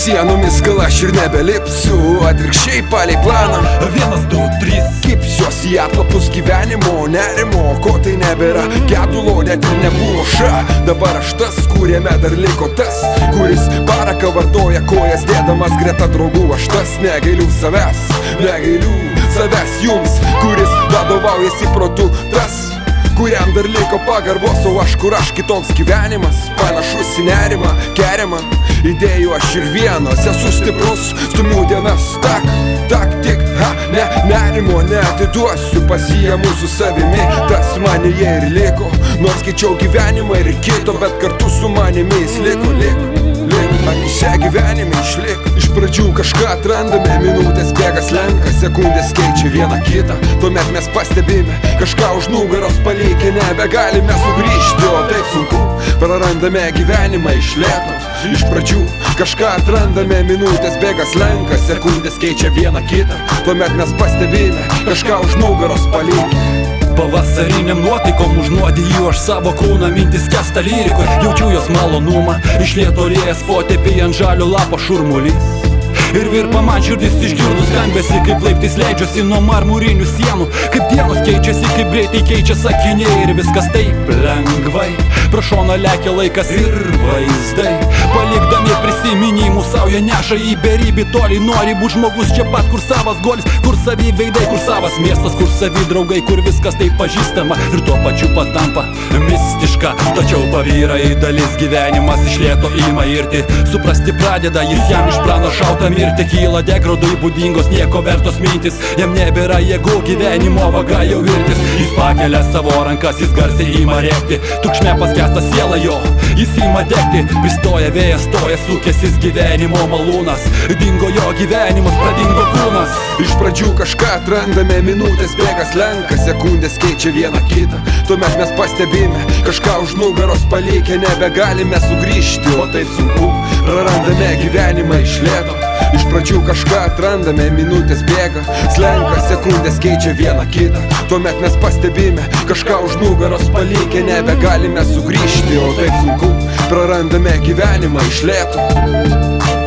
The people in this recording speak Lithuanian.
sienomis gal aš ir nebelipsiu, atvirkščiai palei planą. 1, 2, 3 Kipsiuos į atlapus gyvenimo, nerimo, ko tai nebėra, gedulo net ir nebuvo Dabar aš tas, kuriame dar liko tas, kuris paraką vartoja, kojas dėdamas greta draugų. Aš tas, negailiu savęs jums, kuris vadovaujasi protu. Tas, kuriam dar liko pagarbos, o aš kur aš kitoks gyvenimas, panašus į nerimą, keriamą idėjų aš ir vienas, esu stiprus, stumiu dienas, tak, tik, nerimo neatiduosiu, pasiemu su savimi, tas manyje ir liko, nors keičiau gyvenimą ir kito, bet kartu su manimi jis liko, akise gyvenime išliko. Iš pradžių kažką atrandame, minutės bėga slenka, sekundės keičia vieną kitą, tuomet mes pastebime kažką už nugaros palikę, nebegalime sugrįžti, o taip sunku, prarandame gyvenimą iš lėto. Iš pradžių kažką atrandame, minutės bėga slenka, sekundės keičia vieną kitą, tuomet mes pastebime kažką už nugaros palikę. Pavasariniam nuotaikom užnuodiju aš savo kūną, mintis kesta lyrikoj, jaučiu jos malonumą, iš lėto rėjas potėpiai ant žalio lapo šurmulys. Ir virpa man širdis išgirdus skambesi, kaip laiptais leidžiuosi nuo marmurinių sienų, kaip dienos keičiasi, kaip greitai keičia sakiniai ir viskas taip lengvai. Pro šoną lekia laikas ir vaizdai, palikdami prisiminimų savo jie neša į beribį tolį. Nori būt žmogus čia pat, kur savas golis, kur savi veidai, kur savas miestas, kur savi draugai, kur viskas taip pažįstama ir tuo pačiu patampa mistiška. Tačiau pavyra į dalis gyvenimas iš lėto ima irti, suprasti pradeda jis jam išpranašauta mirti. Kyla degradui būdingos nieko vertos mintis, jam nebėra jėgų, gyvenimo vaga jau virtis. Jis pakelia savo rankas, jis garsiai ima rėkti, tukšme paskęsta siela jo, jis ima degti. Pristoja vėjas, stoja sukėsis gyvenimo malūnas, dingo jo gyvenimas, pradingo kūnas. Iš pradžių kažką atrandame, minutės bėga slenka, sekundės keičia vieną kitą, tuomet mes pastebime kažką už nugaros palikę, nebegalime sugrįžti, o taip sunku, prarandame gyvenimą iš lėto. Iš pradžių kažką atrandame, minutės bėga slenka, sekundės keičia vieną kitą, tuomet mes pastebime kažką už nugaros palikę, nebegalime sugrįžti, o taip sunku, prarandame gyvenimą iš lėto.